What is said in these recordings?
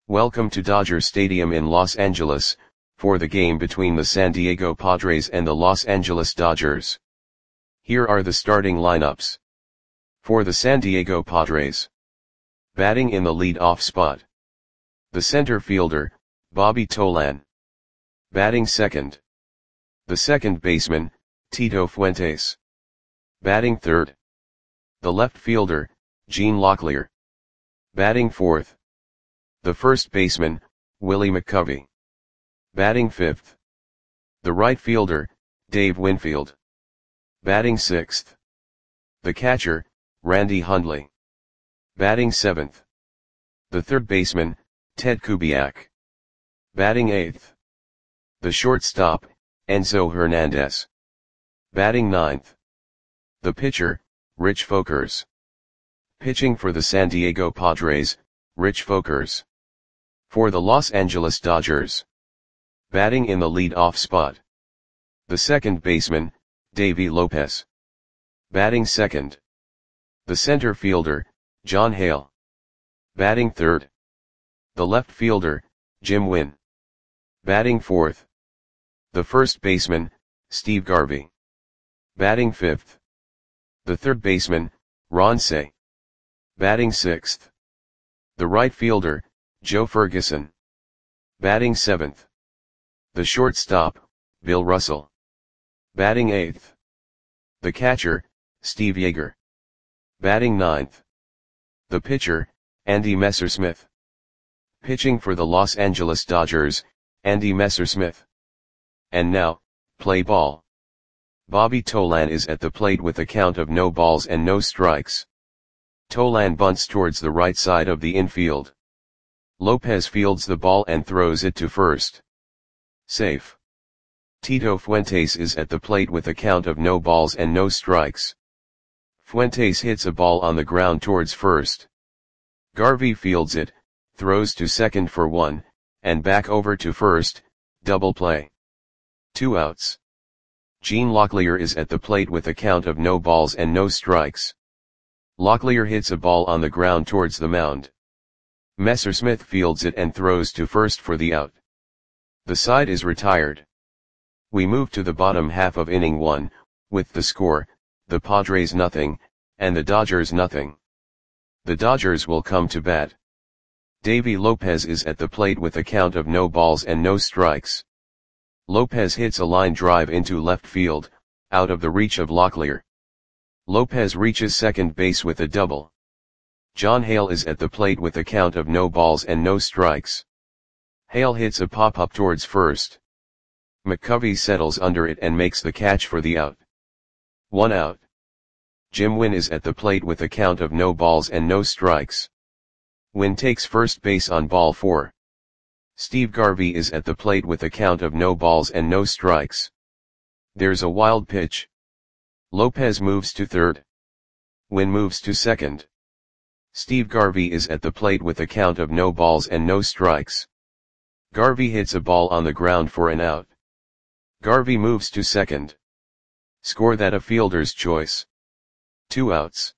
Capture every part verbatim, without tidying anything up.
Welcome to Dodger Stadium in Los Angeles, for the game between the San Diego Padres and the Los Angeles Dodgers. Here are the starting lineups. For the San Diego Padres. Batting in the lead-off spot. The center fielder, Bobby Tolan. Batting second. The second baseman, Tito Fuentes. Batting third. The left fielder, Gene Locklear. Batting fourth. The first baseman, Willie McCovey. Batting fifth. The right fielder, Dave Winfield. Batting sixth. The catcher, Randy Hundley. Batting seventh. The third baseman, Ted Kubiak. Batting eighth. The shortstop, Enzo Hernandez. Batting ninth. The pitcher, Rich Folkers. Pitching for the San Diego Padres, Rich Folkers. For the Los Angeles Dodgers. Batting in the lead-off spot. The second baseman, Davey Lopez. Batting second. The center fielder, John Hale. Batting third. The left fielder, Jim Wynn. Batting fourth. The first baseman, Steve Garvey. Batting fifth. The third baseman, Ron Cey. Batting sixth. The right fielder, Joe Ferguson. Batting seventh. The shortstop, Bill Russell. Batting eighth. The catcher, Steve Yeager. Batting ninth. The pitcher, Andy Messersmith. Pitching for the Los Angeles Dodgers, Andy Messersmith. And now, play ball. Bobby Tolan is at the plate with a count of no balls and no strikes. Tolan bunts towards the right side of the infield. Lopez fields the ball and throws it to first. Safe. Tito Fuentes is at the plate with a count of no balls and no strikes. Fuentes hits a ball on the ground towards first. Garvey fields it, throws to second for one, and back over to first, double play. Two outs. Gene Locklear is at the plate with a count of no balls and no strikes. Locklear hits a ball on the ground towards the mound. Messersmith fields it and throws to first for the out. The side is retired. We move to the bottom half of inning one, with the score, the Padres nothing, and the Dodgers nothing. The Dodgers will come to bat. Davey Lopez is at the plate with a count of no balls and no strikes. Lopez hits a line drive into left field, out of the reach of Locklear. Lopez reaches second base with a double. John Hale is at the plate with a count of no balls and no strikes. Hale hits a pop-up towards first. McCovey settles under it and makes the catch for the out. One out. Jim Wynn is at the plate with a count of no balls and no strikes. Wynn takes first base on ball four. Steve Garvey is at the plate with a count of no balls and no strikes. There's a wild pitch. Lopez moves to third. Wynn moves to second. Steve Garvey is at the plate with a count of no balls and no strikes. Garvey hits a ball on the ground for an out. Garvey moves to second. Score that a fielder's choice. Two outs.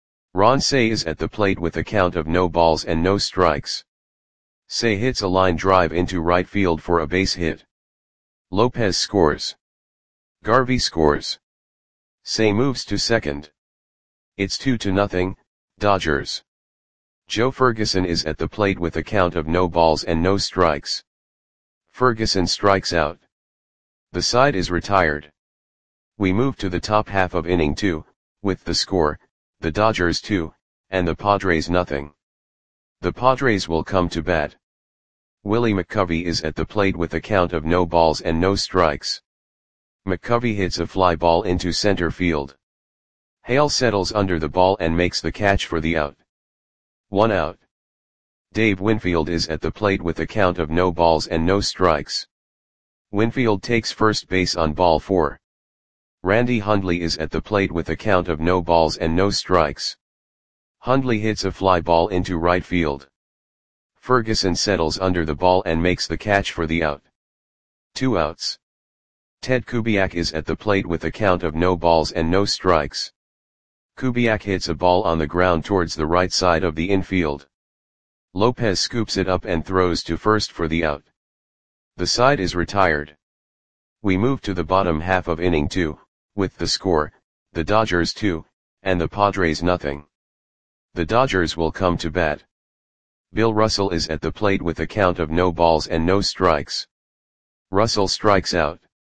Ron Cey is at the plate with a count of no balls and no strikes. Cey hits a line drive into right field for a base hit. Lopez scores. Garvey scores. Cey moves to second. It's two to nothing, Dodgers. Joe Ferguson is at the plate with a count of no balls and no strikes. Ferguson strikes out. The side is retired. We move to the top half of inning two, with the score, the Dodgers two, and the Padres nothing. The Padres will come to bat. Willie McCovey is at the plate with a count of no balls and no strikes. McCovey hits a fly ball into center field. Hale settles under the ball and makes the catch for the out. One out. Dave Winfield is at the plate with a count of no balls and no strikes. Winfield takes first base on ball four. Randy Hundley is at the plate with a count of no balls and no strikes. Hundley hits a fly ball into right field. Ferguson settles under the ball and makes the catch for the out. Two outs. Ted Kubiak is at the plate with a count of no balls and no strikes. Kubiak hits a ball on the ground towards the right side of the infield. Lopez scoops it up and throws to first for the out. The side is retired. We move to the bottom half of inning two, with the score, the Dodgers two, and the Padres nothing. The Dodgers will come to bat. Bill Russell is at the plate with a count of no balls and no strikes. Russell strikes out.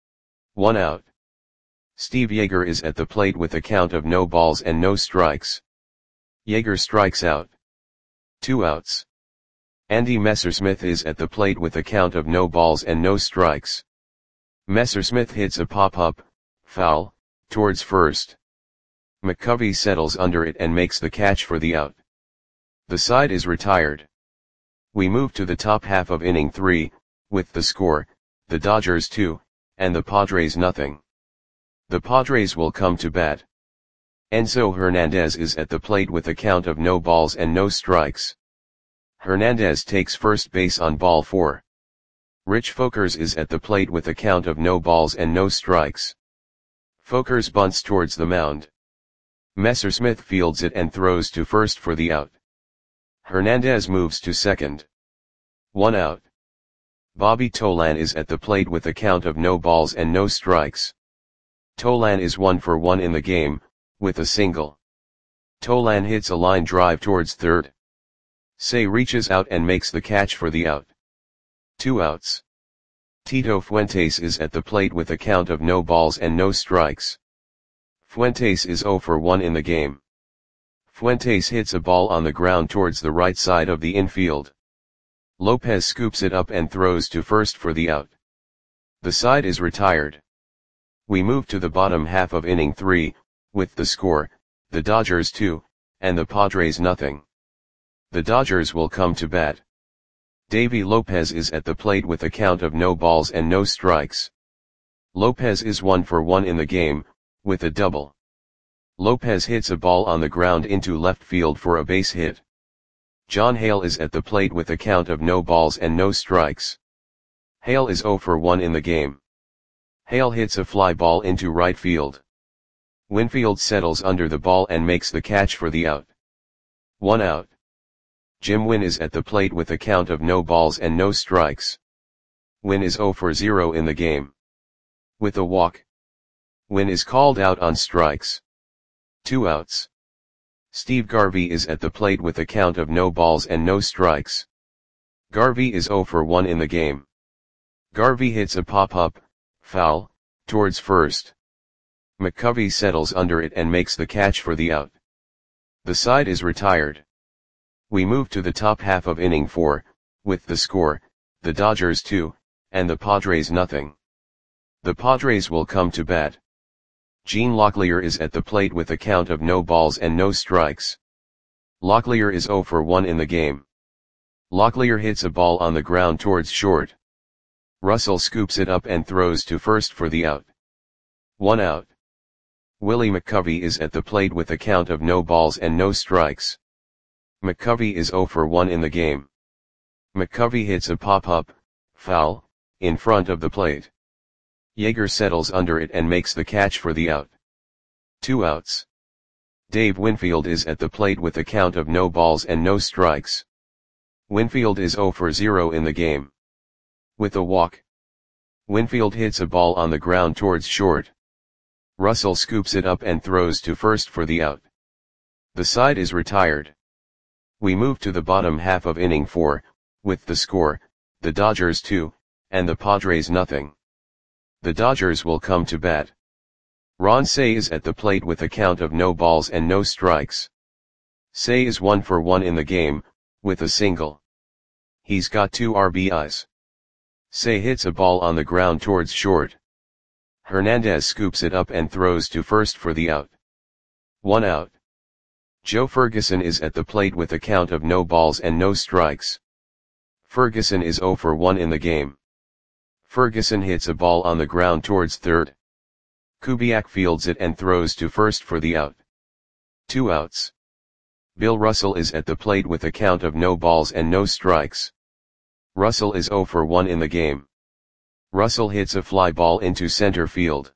One out. Steve Yeager is at the plate with a count of no balls and no strikes. Yeager strikes out. Two outs. Andy Messersmith is at the plate with a count of no balls and no strikes. Messersmith hits a pop-up, foul, towards first. McCovey settles under it and makes the catch for the out. The side is retired. We move to the top half of inning three, with the score, the Dodgers two, and the Padres nothing. The Padres will come to bat. Enzo Hernandez is at the plate with a count of no balls and no strikes. Hernandez takes first base on ball four. Rich Folkers is at the plate with a count of no balls and no strikes. Folkers bunts towards the mound. Messersmith fields it and throws to first for the out. Hernandez moves to second. One out. Bobby Tolan is at the plate with a count of no balls and no strikes. Tolan is one for one in the game, with a single. Tolan hits a line drive towards third. Say reaches out and makes the catch for the out. Two outs. Tito Fuentes is at the plate with a count of no balls and no strikes. Fuentes is zero for one in the game. Fuentes hits a ball on the ground towards the right side of the infield. Lopez scoops it up and throws to first for the out. The side is retired. We move to the bottom half of inning three, with the score, the Dodgers two, and the Padres nothing. The Dodgers will come to bat. Davy Lopez is at the plate with a count of no balls and no strikes. Lopez is one for one in the game, with a double. Lopez hits a ball on the ground into left field for a base hit. John Hale is at the plate with a count of no balls and no strikes. Hale is zero for one in the game. Hale hits a fly ball into right field. Winfield settles under the ball and makes the catch for the out. One out. Jim Wynn is at the plate with a count of no balls and no strikes. Wynn is zero for zero in the game. With a walk. Wynn is called out on strikes. Two outs. Steve Garvey is at the plate with a count of no balls and no strikes. Garvey is zero for one in the game. Garvey hits a pop-up, foul, towards first. McCovey settles under it and makes the catch for the out. The side is retired. We move to the top half of inning four, with the score, the Dodgers two, and the Padres nothing. The Padres will come to bat. Gene Locklear is at the plate with a count of no balls and no strikes. Locklear is zero for one in the game. Locklear hits a ball on the ground towards short. Russell scoops it up and throws to first for the out. One out. Willie McCovey is at the plate with a count of no balls and no strikes. McCovey is zero for one in the game. McCovey hits a pop-up, foul, in front of the plate. Yeager settles under it and makes the catch for the out. Two outs. Dave Winfield is at the plate with a count of no balls and no strikes. Winfield is zero for zero in the game. With a walk. Winfield hits a ball on the ground towards short. Russell scoops it up and throws to first for the out. The side is retired. We move to the bottom half of inning four, with the score, the Dodgers two, and the Padres nothing. The Dodgers will come to bat. Ron Cey is at the plate with a count of no balls and no strikes. Cey is one for one in the game, with a single. He's got two R B Is. Cey hits a ball on the ground towards short. Hernandez scoops it up and throws to first for the out. One out. Joe Ferguson is at the plate with a count of no balls and no strikes. Ferguson is zero for one in the game. Ferguson hits a ball on the ground towards third. Kubiak fields it and throws to first for the out. Two outs. Bill Russell is at the plate with a count of no balls and no strikes. Russell is zero for one in the game. Russell hits a fly ball into center field.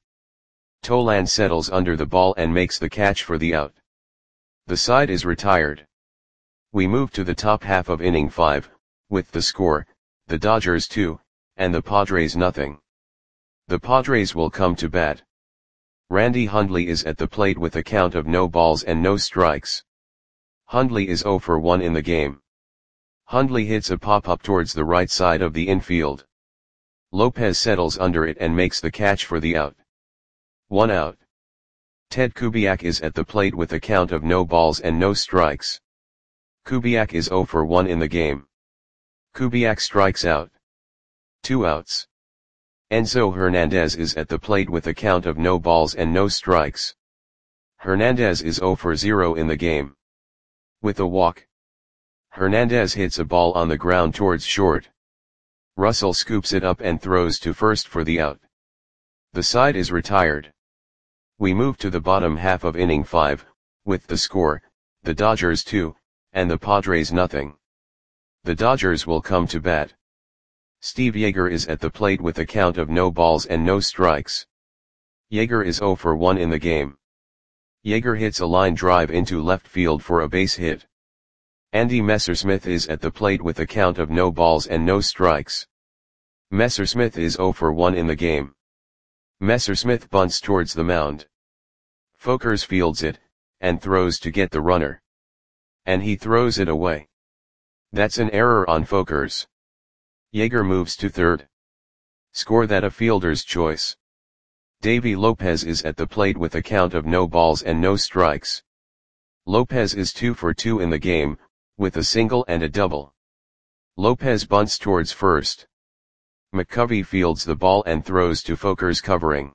Tolan settles under the ball and makes the catch for the out. The side is retired. We move to the top half of inning five, with the score, the Dodgers two, and the Padres nothing. The Padres will come to bat. Randy Hundley is at the plate with a count of no balls and no strikes. Hundley is oh for one in the game. Hundley hits a pop-up towards the right side of the infield. Lopez settles under it and makes the catch for the out. One out. Ted Kubiak is at the plate with a count of no balls and no strikes. Kubiak is oh for one in the game. Kubiak strikes out. Two outs. Enzo Hernandez is at the plate with a count of no balls and no strikes. Hernandez is oh for zero in the game. With a walk. Hernandez hits a ball on the ground towards short. Russell scoops it up and throws to first for the out. The side is retired. We move to the bottom half of inning five, with the score, the Dodgers two, and the Padres nothing. The Dodgers will come to bat. Steve Yeager is at the plate with a count of no balls and no strikes. Yeager is oh for one in the game. Yeager hits a line drive into left field for a base hit. Andy Messersmith is at the plate with a count of no balls and no strikes. Messersmith is oh for one in the game. Messersmith bunts towards the mound. Folkers fields it, and throws to get the runner. And he throws it away. That's an error on Folkers. Yeager moves to third. Score that a fielder's choice. Davy Lopez is at the plate with a count of no balls and no strikes. Lopez is two for two in the game, with a single and a double. Lopez bunts towards first. McCovey fields the ball and throws to Folkers covering.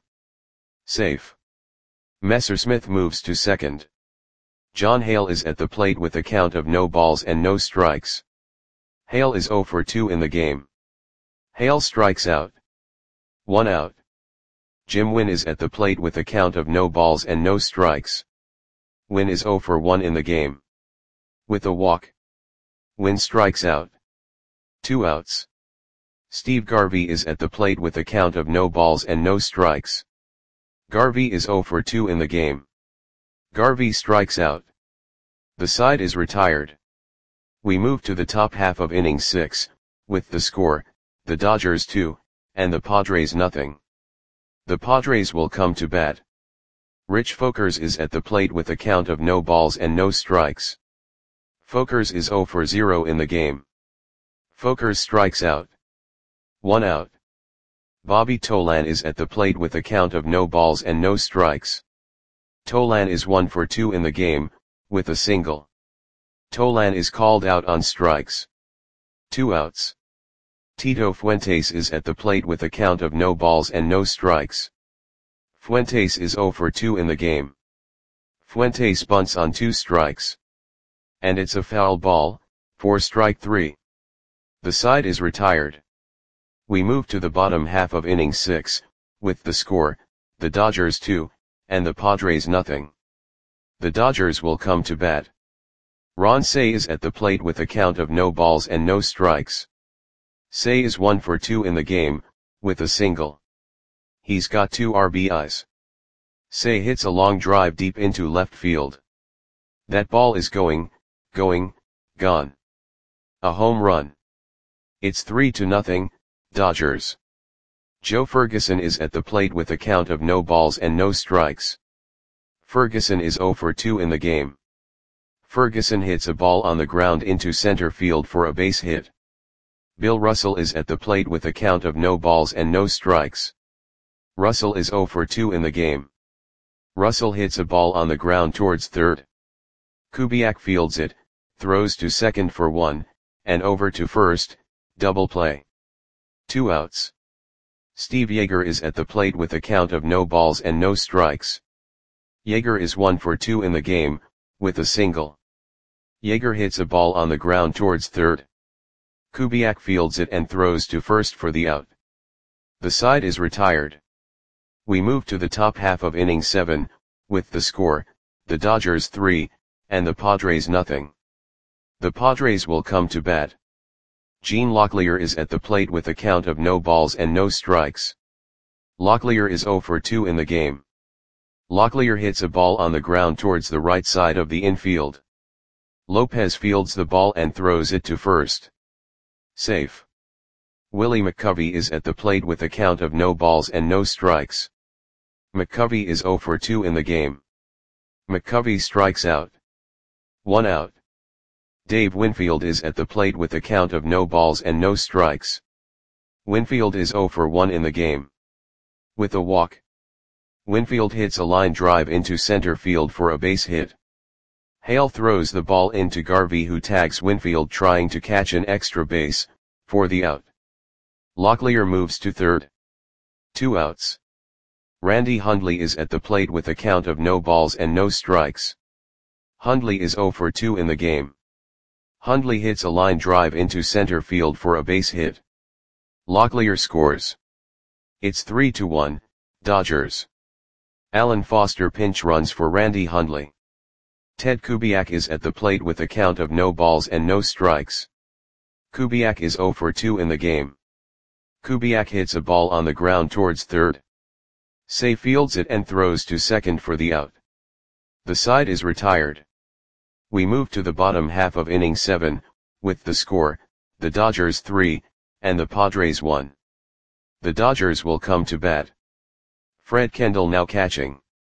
Safe. Messersmith moves to second. John Hale is at the plate with a count of no balls and no strikes. Hale is oh for two in the game. Hale strikes out. One out. Jim Wynn is at the plate with a count of no balls and no strikes. Wynn is oh for one in the game. With a walk. Wynn strikes out. Two outs. Steve Garvey is at the plate with a count of no balls and no strikes. Garvey is oh for two in the game. Garvey strikes out. The side is retired. We move to the top half of inning six, with the score, the Dodgers two, and the Padres nothing. The Padres will come to bat. Rich Folkers is at the plate with a count of no balls and no strikes. Folkers is oh for zero in the game. Folkers strikes out. One out. Bobby Tolan is at the plate with a count of no balls and no strikes. Tolan is one for two in the game, with a single. Tolan is called out on strikes. Two outs. Tito Fuentes is at the plate with a count of no balls and no strikes. Fuentes is oh for two in the game. Fuentes bunts on two strikes. And it's a foul ball, for strike three. The side is retired. We move to the bottom half of inning six, with the score, the Dodgers two, and the Padres nothing. The Dodgers will come to bat. Ron Cey is at the plate with a count of no balls and no strikes. Cey is one for two in the game, with a single. He's got two R B Is. Cey hits a long drive deep into left field. That ball is going, going, gone. A home run. It's three to nothing, Dodgers. Joe Ferguson is at the plate with a count of no balls and no strikes. Ferguson is oh for two in the game. Ferguson hits a ball on the ground into center field for a base hit. Bill Russell is at the plate with a count of no balls and no strikes. Russell is oh for two in the game. Russell hits a ball on the ground towards third. Kubiak fields it, throws to second for one, and over to first, double play. Two outs. Steve Yeager is at the plate with a count of no balls and no strikes. Yeager is one for two in the game, with a single. Yeager hits a ball on the ground towards third. Kubiak fields it and throws to first for the out. The side is retired. We move to the top half of inning seven, with the score, the Dodgers three, and the Padres nothing. The Padres will come to bat. Gene Locklear is at the plate with a count of no balls and no strikes. Locklear is oh for two in the game. Locklear hits a ball on the ground towards the right side of the infield. Lopez fields the ball and throws it to first. Safe. Willie McCovey is at the plate with a count of no balls and no strikes. McCovey is zero for two in the game. McCovey strikes out. One out. Dave Winfield is at the plate with a count of no balls and no strikes. Winfield is zero for one in the game. With a walk. Winfield hits a line drive into center field for a base hit. Hale throws the ball into Garvey, who tags Winfield trying to catch an extra base, for the out. Locklear moves to third. Two outs. Randy Hundley is at the plate with a count of no balls and no strikes. Hundley is zero for two in the game. Hundley hits a line drive into center field for a base hit. Locklear scores. It's three to one, Dodgers. Alan Foster pinch runs for Randy Hundley. Ted Kubiak is at the plate with a count of no balls and no strikes. Kubiak is zero for two in the game. Kubiak hits a ball on the ground towards third. Say fields it and throws to second for the out. The side is retired. We move to the bottom half of inning seven, with the score, the Dodgers three, and the Padres one. The Dodgers will come to bat. Fred Kendall now catching.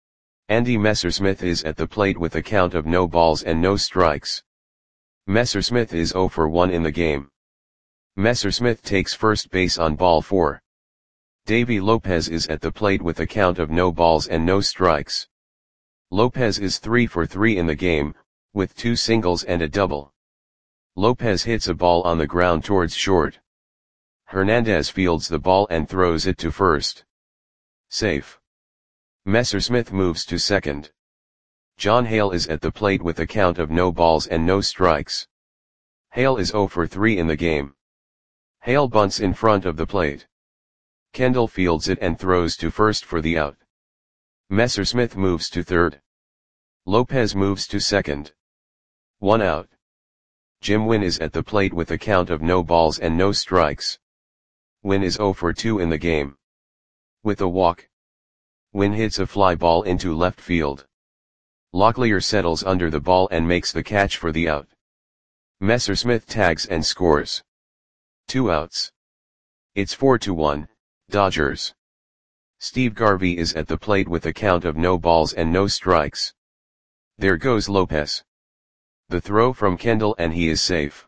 Andy Messersmith is at the plate with a count of no balls and no strikes. Messersmith is zero for one in the game. Messersmith takes first base on ball four. Davey Lopez is at the plate with a count of no balls and no strikes. Lopez is three for three in the game, with two singles and a double. Lopez hits a ball on the ground towards short. Hernandez fields the ball and throws it to first. Safe. Messersmith moves to second. John Hale is at the plate with a count of no balls and no strikes. Hale is zero for three in the game. Hale bunts in front of the plate. Kendall fields it and throws to first for the out. Messersmith moves to third. Lopez moves to second. One out. Jim Wynn is at the plate with a count of no balls and no strikes. Wynn is zero for two in the game. With a walk. Wynn hits a fly ball into left field. Locklear settles under the ball and makes the catch for the out. Messersmith tags and scores. Two outs. It's four to one, Dodgers. Steve Garvey is at the plate with a count of no balls and no strikes. There goes Lopez. The throw from Kendall and he is safe.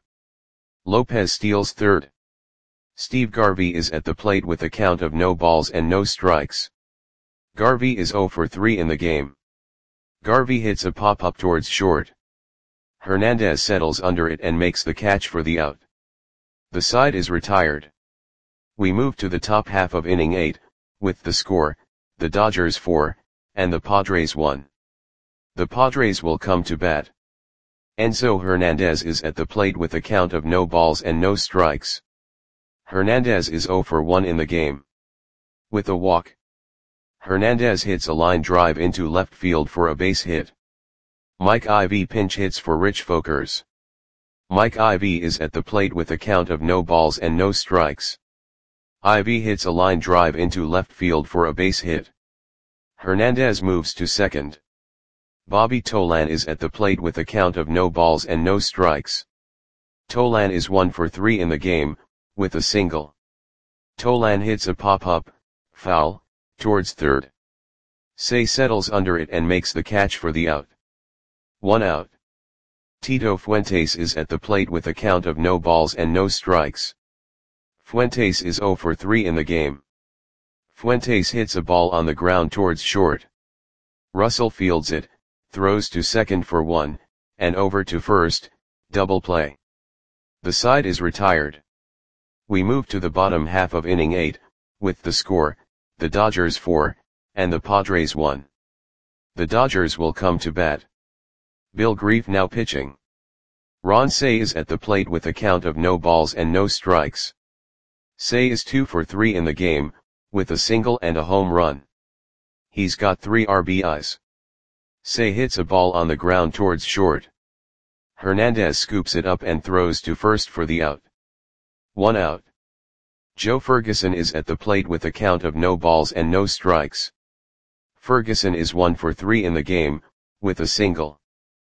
Lopez steals third. Steve Garvey is at the plate with a count of no balls and no strikes. Garvey is zero for three in the game. Garvey hits a pop-up towards short. Hernandez settles under it and makes the catch for the out. The side is retired. We move to the top half of inning eight, with the score, the Dodgers four, and the Padres one. The Padres will come to bat. Enzo Hernandez is at the plate with a count of no balls and no strikes. Hernandez is zero for one in the game. With a walk. Hernandez hits a line drive into left field for a base hit. Mike Ivy pinch hits for Rich Folkers. Mike Ivy is at the plate with a count of no balls and no strikes. Ivy hits a line drive into left field for a base hit. Hernandez moves to second. Bobby Tolan is at the plate with a count of no balls and no strikes. Tolan is one for three in the game, with a single. Tolan hits a pop-up, foul, towards third. Say settles under it and makes the catch for the out. One out. Tito Fuentes is at the plate with a count of no balls and no strikes. Fuentes is zero for three in the game. Fuentes hits a ball on the ground towards short. Russell fields it, throws to second for one, and over to first, double play. The side is retired. We move to the bottom half of inning eight, with the score, the Dodgers four, and the Padres one. The Dodgers will come to bat. Bill Grief now pitching. Ron Cey is at the plate with a count of no balls and no strikes. Cey is two for three in the game, with a single and a home run. He's got three R B Is. Cey hits a ball on the ground towards short. Hernandez scoops it up and throws to first for the out. One out. Joe Ferguson is at the plate with a count of no balls and no strikes. Ferguson is one for three in the game, with a single.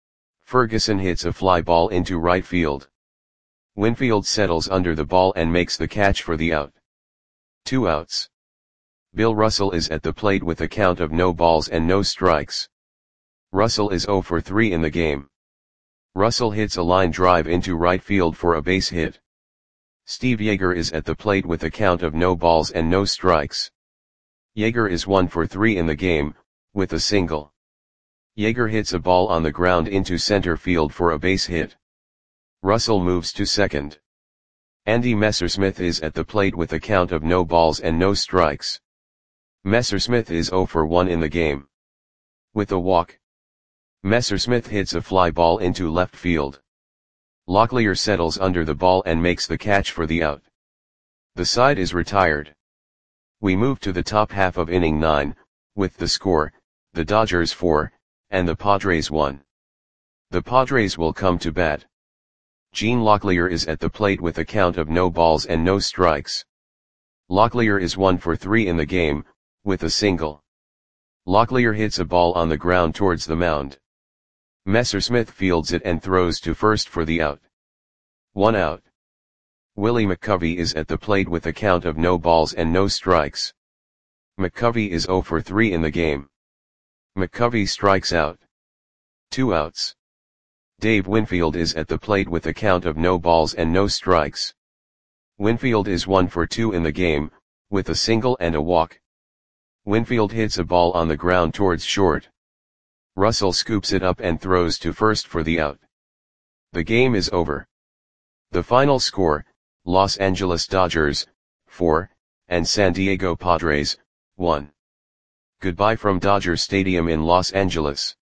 Ferguson hits a fly ball into right field. Winfield settles under the ball and makes the catch for the out. Two outs. Bill Russell is at the plate with a count of no balls and no strikes. Russell is oh for three in the game. Russell hits a line drive into right field for a base hit. Steve Yeager is at the plate with a count of no balls and no strikes. Yeager is one for three in the game, with a single. Yeager hits a ball on the ground into center field for a base hit. Russell moves to second. Andy Messersmith is at the plate with a count of no balls and no strikes. Messersmith is oh for one in the game. With a walk. Messersmith hits a fly ball into left field. Locklear settles under the ball and makes the catch for the out. The side is retired. We move to the top half of inning nine, with the score, the Dodgers four, and the Padres one. The Padres will come to bat. Gene Locklear is at the plate with a count of no balls and no strikes. Locklear is one for three in the game, with a single. Locklear hits a ball on the ground towards the mound. Messersmith fields it and throws to first for the out. One out. Willie McCovey is at the plate with a count of no balls and no strikes. McCovey is oh for three in the game. McCovey strikes out. Two outs. Dave Winfield is at the plate with a count of no balls and no strikes. Winfield is one for two in the game, with a single and a walk. Winfield hits a ball on the ground towards short. Russell scoops it up and throws to first for the out. The game is over. The final score, Los Angeles Dodgers, four, and San Diego Padres, one. Goodbye from Dodger Stadium in Los Angeles.